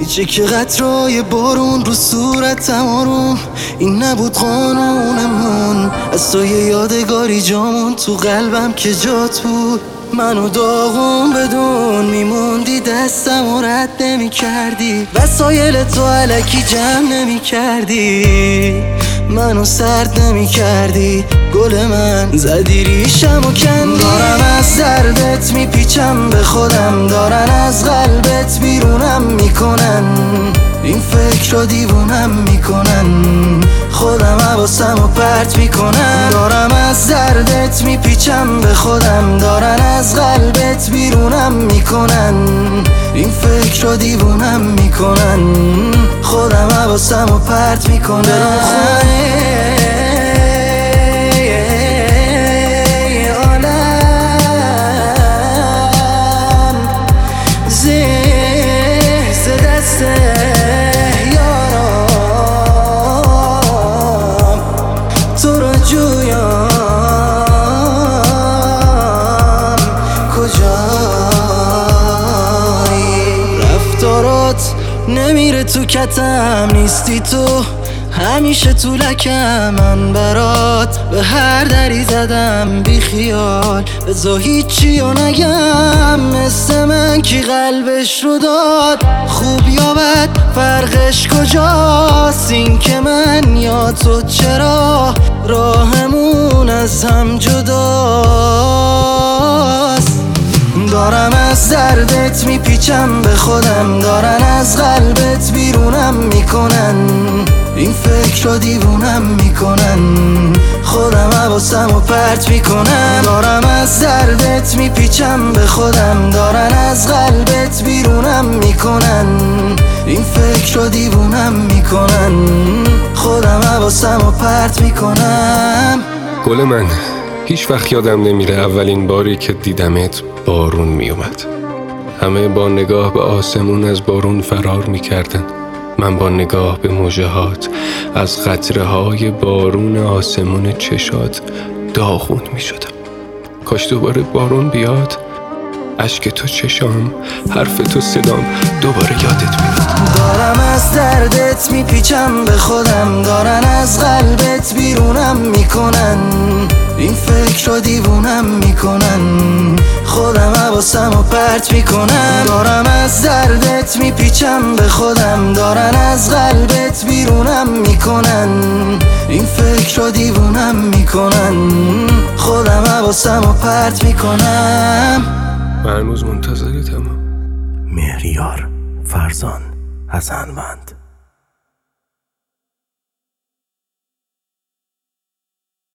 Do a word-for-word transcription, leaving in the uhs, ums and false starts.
میچه که قطرهای بارون رو صورتم آروم. این نبود قانونمون، از تو یه یادگاری جامون تو قلبم که جات بود. منو داغون بدون میموندی، دستم و رد نمی کردی، وسایل تو علکی جمع نمی کردی، منو سرد نمی کردی. گل من زدی ریشم و کندی. دارم از دردت میپیچم به خودم، دارن از قلبت بیرونم میکنن، این فکر رو دیوونم میکنن، خودم حواسم رو پرت میکنن. دارم از دردت میپیچم به خودم، دارن از قلبت بیرونم میکنن، این فکر رو دیوونم میکنن، خودم حواسم رو پرت میکنن. نمیره تو کتم، نیستی تو همیشه تو لکم. من برات به هر دری زدم بی خیال، بذار هیچی رو نگم. مثل من کی قلبش رو داد، خوب یا بد فرقش کجاست؟ این که من یا تو چرا راهمون از هم جداست؟ دارم از دردت میپیچم به خودم، دارن از قلبت بیرونم میکنن، این فکر رو دیوونم میکنن، خودم حواسم رو پرت میکنم. دارم از دردت میپیچم به خودم، دارن از قلبت بیرونم میکنن، این فکر رو دیوونم میکنن، خودم حواسم رو پرت میکنم. گل من هیچ وقت یادم نمیره اولین باری که دیدمت بارون میومد. همه با نگاه به آسمون از بارون فرار میکردن، من با نگاه به موجهات از قطره های بارون آسمون چشات داغون میشدم. کاش دوباره بارون بیاد، اشک تو چشام، حرف تو صدام دوباره یادت بیاد. دارم از دردت میپیچم به خودم، دارن از قلبت بیرونم میکنن، این فکر رو دیوونم میکنن، خودم حواسم رو پرت میکنم. دارم از دردت میپیچم به خودم، دارن از قلبت بیرونم میکنن، این فکر رو دیوونم میکنن، خودم حواسم رو پرت میکنم. من هنوز منتظرتم. مهریار فرزان حسنوند.